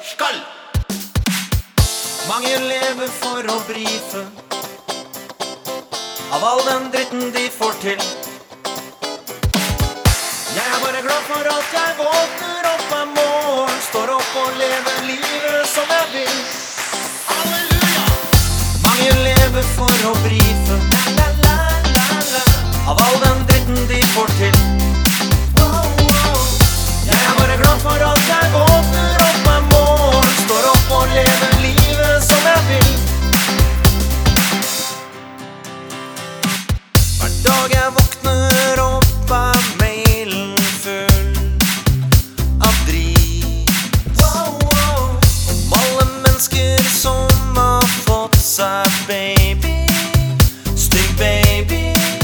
Skall! Mange lever for å brife av all den dritten de får til. Jeg er bare glad for at jeg våkner opp hver morgen, står opp og lever livet som jeg vil. Halleluja! Mange lever for å brife av all den dritten de får til. Jeg er bare glad for at jeg våkner opp hver morgen, står opp og lever livet som jeg vil. Hver dag jeg våkner opp er mailen full av drit om alle mennesker som har fått seg baby, stygg baby.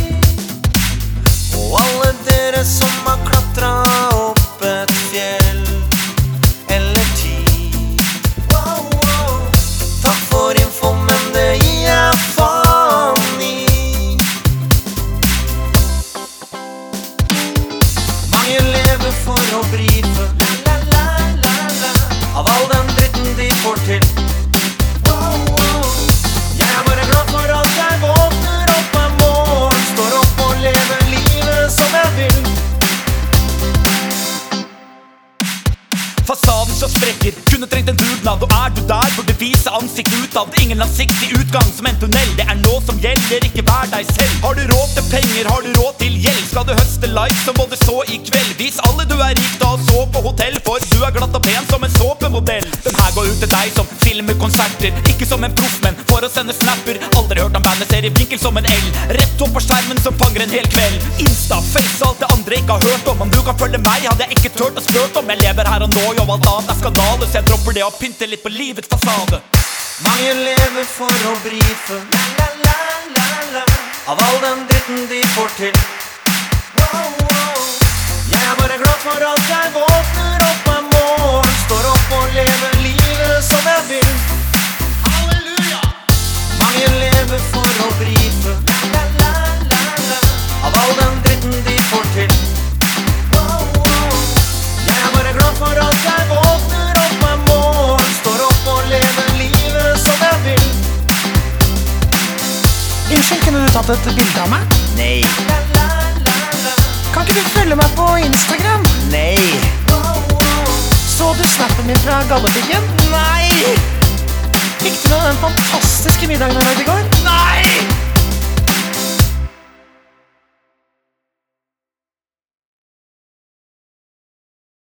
Og alle dere som har klatret opp et fjell eller 10. Takk for info, men det gir jeg faen i. Mange lever for å brife av all den dritten de får til. Jeg er bare glad for at jeg våkner opp hver morgen, står opp og lever livet som jeg vil. Fasaden så sprekker, kunne trengt en dugnad. Og er du der, burde vise ansikt utad. Ingen langsiktig utgang som en tunnel. Det er nå som gjelder, ikke vær deg selv. Har du råd til penger, har du råd til gjeld? Skal du høste likes som både så i kveld? Vis alle du er rik da og så på hotell, for du er glatt og pen som en såpemodell. Den her går ut til deg som filmer konserter, ikke som en proff, men for å sende snapper. Aldri hørt om bandet ser i vinkel som en L, rett opp på skjermen som fanger en hel kveld. Insta, face, alt det andre ikke har hørt om. Om du kan følge meg, hadde jeg ikke tørt å spurt om. Jeg lever her og nå, jo alt annet er skandale, så jeg dropper det og pynter litt på livets fasade. Mange lever for å brife av all den dritten de får til. Jeg er bare glad for at jeg våkner opp hver morgen, står opp og lever livet som jeg vil. Halleluja! Mange lever for å brife av all den dritten de får til. Jeg er bare glad for at jeg våkner opp hver morgen, står opp og lever livet som jeg vil. Unnskyld, kunne du tatt et bilde av meg? Nei. Kan ikke du følge meg på Instagram? Nei. Så du snappen min fra Galdhøpiggen? Nei! Fikk du med den fantastiske middagen jeg lagde i går? Nei!